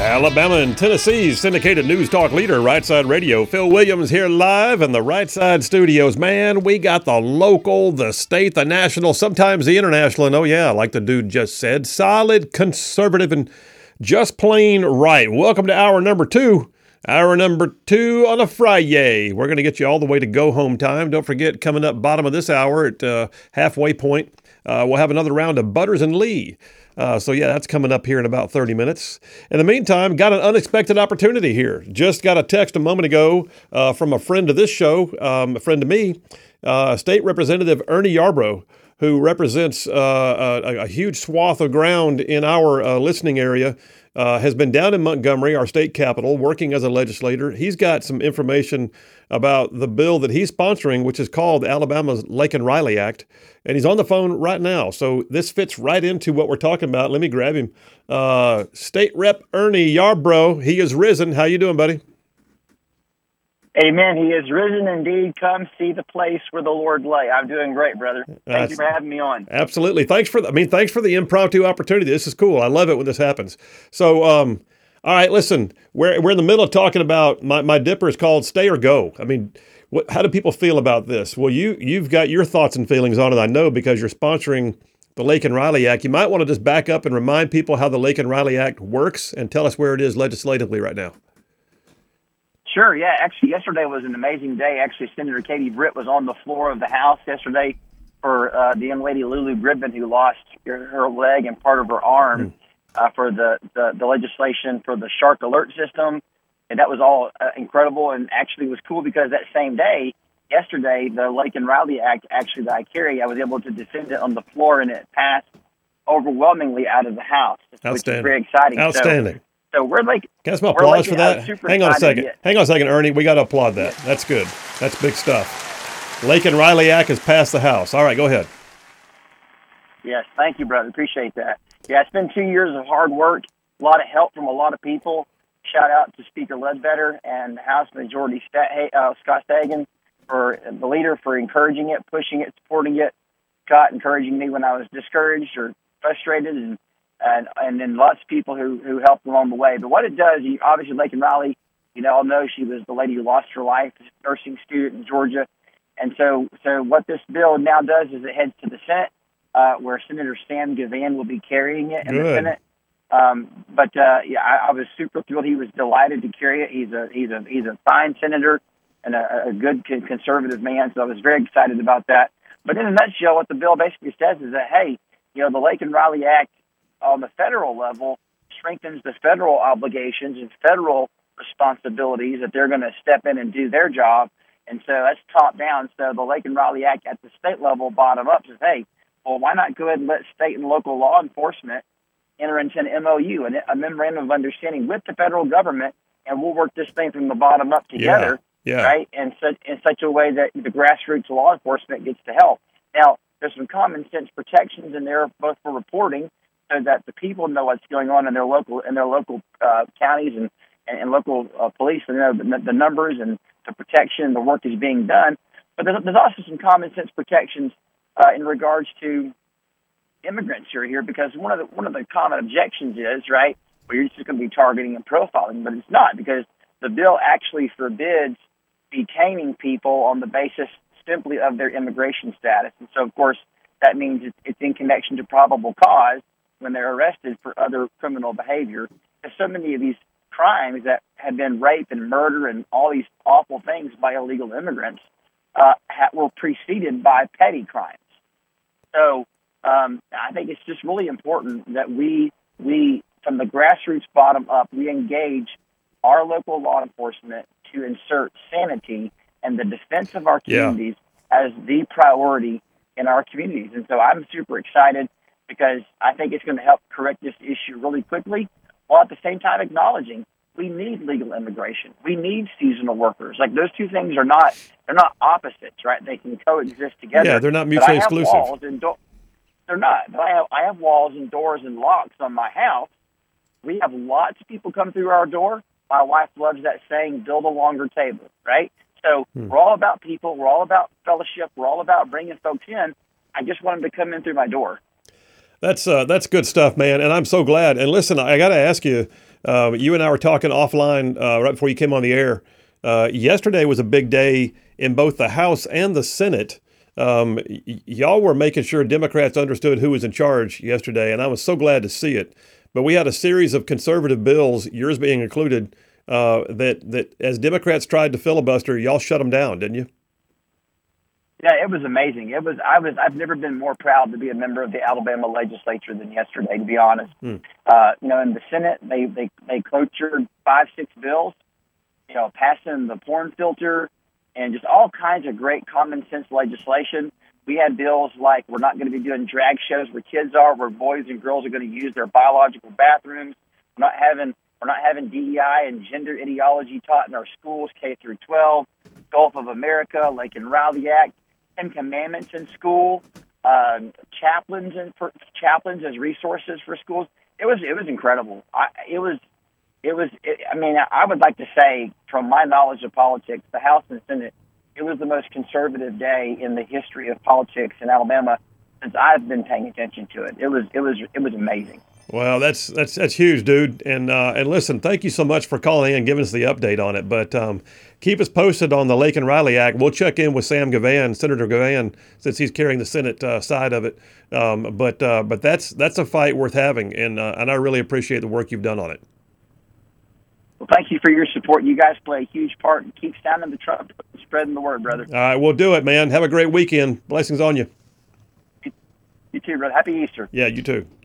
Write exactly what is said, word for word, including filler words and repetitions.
Alabama and Tennessee's syndicated news talk leader, Right Side Radio. Phil Williams here live in the Right Side studios. Man, we got the local, the state, the national, sometimes the international, and oh yeah, like the dude just said, solid, conservative, and just plain right. Welcome to hour number two. Hour number two on a Friday. We're going to get you all the way to go home time. Don't forget, coming up bottom of this hour at uh, halfway point, uh, we'll have another round of Butters and Lee. Uh, so, yeah, that's coming up here in about thirty minutes. In the meantime, got an unexpected opportunity here. Just got a text a moment ago uh, from a friend of this show, um, a friend of me, uh, State Representative Ernie Yarbrough, who represents uh, a, a huge swath of ground in our uh, listening area, uh, has been down in Montgomery, our state capital, working as a legislator. He's got some information about the bill that he's sponsoring, which is called Alabama's Laken Riley Act. And he's on the phone right now. So this fits right into what we're talking about. Let me grab him. Uh, State Rep Ernie Yarbrough, he is risen. How you doing, buddy? Amen. He is risen indeed. Come see the place where the Lord lay. I'm doing great, brother. Thank That's, you for having me on. Absolutely. Thanks for, I mean, thanks for the impromptu opportunity. This is cool. I love it when this happens. So, um, all right, listen, we're, we're in the middle of talking about, my, my dipper is called Stay or Go. I mean, what, how do people feel about this? Well, you, you've got your thoughts and feelings on it, I know, because you're sponsoring the Laken Riley Act. You might want to just back up and remind people how the Laken Riley Act works and tell us where it is legislatively right now. Sure, yeah. Actually, yesterday was an amazing day. Actually, Senator Katie Britt was on the floor of the House yesterday for uh, the young lady Lulu Gridman, who lost her, her leg and part of her arm mm. uh, for the, the, the legislation for the shark alert system. And that was all uh, incredible, and actually was cool because that same day, yesterday, the Laken Riley Act, actually that I carry, I was able to defend it on the floor, and it passed overwhelmingly out of the House, which is very exciting. Outstanding. So, So we're like, can I smell applause for that? Hang on a second. Hang on a second, Ernie. We got to applaud that. That's good. That's big stuff. Laken Riley Act has passed the House. All right, go ahead. Yes, thank you, brother. Appreciate that. Yeah, it's been two years of hard work, a lot of help from a lot of people. Shout out to Speaker Ledbetter and House Majority Sta- uh, Scott Stagen, for the leader, for encouraging it, pushing it, supporting it. Scott encouraging me when I was discouraged or frustrated, and And, and then lots of people who, who helped along the way. But what it does, you, obviously, Laken Riley, you know, all know she was the lady who lost her life, a nursing student in Georgia. And so so what this bill now does is it heads to the Senate, uh, where Senator Sam Gavan will be carrying it in Good. the Senate. Um, but, uh, yeah, I, I was super thrilled. He was delighted to carry it. He's a he's a, he's a fine senator and a, a good conservative man, so I was very excited about that. But in a nutshell, what the bill basically says is that, hey, you know, the Laken Riley Act, on the federal level, strengthens the federal obligations and federal responsibilities that they're going to step in and do their job. And so that's top down. So the Laken Riley Act at the state level, bottom up, says, hey, well, why not go ahead and let state and local law enforcement enter into an M O U, a memorandum of understanding with the federal government, and we'll work this thing from the bottom up together, yeah, yeah. right? And such, in such a way that the grassroots law enforcement gets to help. Now, there's some common sense protections in there, both for reporting, so that the people know what's going on in their local in their local uh, counties and, and, and local uh, police, and know the, the numbers and the protection, the work is being done. But there's, there's also some common sense protections uh, in regards to immigrants who are here, because one of the one of the common objections is, right, well, you're just going to be targeting and profiling, but it's not, because the bill actually forbids detaining people on the basis simply of their immigration status. And so, of course, that means it's, it's in connection to probable cause when they're arrested for other criminal behavior. There's so many of these crimes that have been rape and murder and all these awful things by illegal immigrants uh, ha- were preceded by petty crimes. So um, I think it's just really important that we, we from the grassroots bottom up, we engage our local law enforcement to insert sanity and the defense of our communities yeah. as the priority in our communities. And so I'm super excited, because I think it's going to help correct this issue really quickly, while at the same time acknowledging we need legal immigration. We need seasonal workers. Like, those two things are not, they're not opposites, right? They can coexist together. Yeah, they're not mutually but I have exclusive. Walls and do- they're not. But I have, I have walls and doors and locks on my house. We have lots of people come through our door. My wife loves that saying, build a longer table, right? So hmm. we're all about people. We're all about fellowship. We're all about bringing folks in. I just want them to come in through my door. That's uh, that's good stuff, man, and I'm so glad. And listen, I got to ask you, Uh, you and I were talking offline uh, right before you came on the air. Uh, yesterday was a big day in both the House and the Senate. Um, y- y'all were making sure Democrats understood who was in charge yesterday, and I was so glad to see it. But we had a series of conservative bills, yours being included, uh, that that as Democrats tried to filibuster, y'all shut them down, didn't you? Yeah, it was amazing. It was. I was. I've never been more proud to be a member of the Alabama legislature than yesterday, to be honest. Mm. Uh, you know, in the Senate, they they they clotured five, six bills. You know, passing the porn filter and just all kinds of great common sense legislation. We had bills like we're not going to be doing drag shows where kids are, where boys and girls are going to use their biological bathrooms. We're not having we're not having D E I and gender ideology taught in our schools, K through twelve. Gulf of America, Laken Riley Act. Ten Commandments in school, um, chaplains and for, chaplains as resources for schools. It was it was incredible. I, it was it was. It, I mean, I would like to say, from my knowledge of politics, the House and Senate, it was the most conservative day in the history of politics in Alabama since I've been paying attention to it. It was it was it was amazing. Well, that's that's that's huge, dude. And uh, and listen, thank you so much for calling in and giving us the update on it. But um, keep us posted on the Laken Riley Act. We'll check in with Sam Gavan, Senator Gavan, since he's carrying the Senate uh, side of it. Um, but uh, but that's that's a fight worth having, and uh, and I really appreciate the work you've done on it. Well, thank you for your support. You guys play a huge part, and keep sounding the trumpet and spreading the word, brother. All right, we'll do it, man. Have a great weekend. Blessings on you. You too, brother. Happy Easter. Yeah, you too.